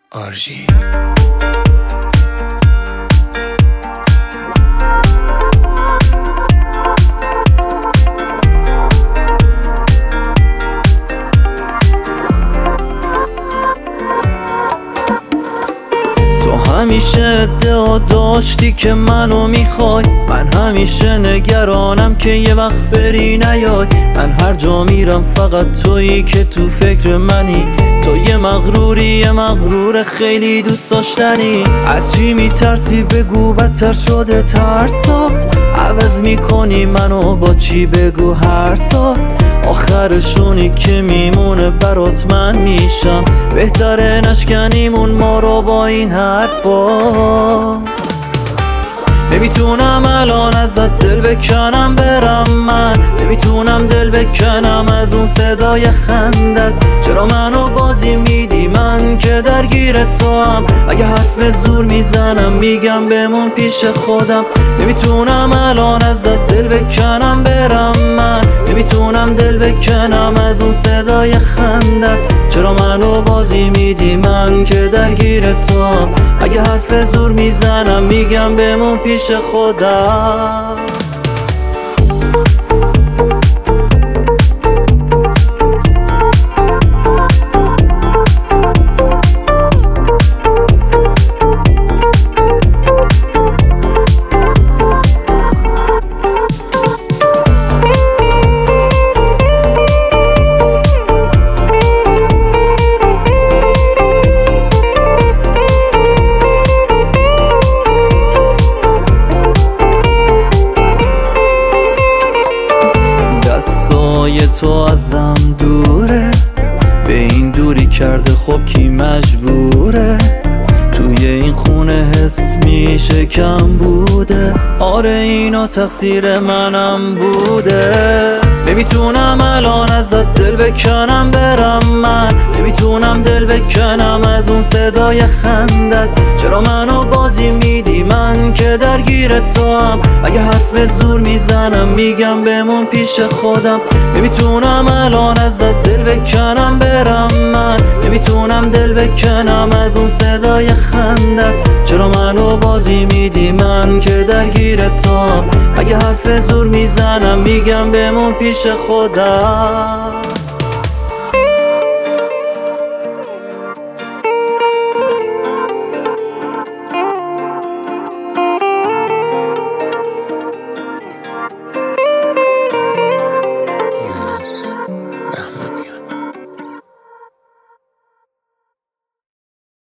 آرژی همیشه ادعا داشتی که منو میخوای، من همیشه نگرانم که یه وقت بری نیای. من هر جا میرم فقط تویی که تو فکر منی. تو یه مغرور خیلی دوست داشتنی. از چی میترسی بگو، بدتر شده ترسات. عوض میکنی منو با چی بگو هر سال. آخرشونی که میمونه برات من میشم. بهتره نشکنیمون ما رو با این حرفات. نمیتونم الان ازت دل بکنم برم من. نمیتونم دل بکنم از اون صدای خندت. چرا منو بازی میدی من که درگیر تو هم؟ اگه حرف زور میزنم میگم بمون پیش خودم. نمیتونم الان ازت دل بکنم برم من. نمیتونم دل بکنم از اون صدای خندت. چرا منو بازی میدی من که درگیر تو هم؟ اگه حرف زور میزنم میگم بمون پیش خودم. تو ازم دوره، به این دوری کرده خب کی مجبوره؟ توی این خونه حس میشه کم بوده. آره اینا تقصیر منم بوده. نمیتونم الان ازت دل بکنم برم من. نمیتونم دل بکنم از اون صدای خندت. چرا منو بازی میدی من که درگیر تو هم؟ اگه حرف زور میزنم میگم بمون پیش خودم. نمیتونم الان ازت دل بکنم برم من. نمیتونم دل بکنم از اون صدای خندت. چرا منو بازی میدی من که درگیر تو هم؟ اگه حرف زور میزنم میگم بمون پیش خودم.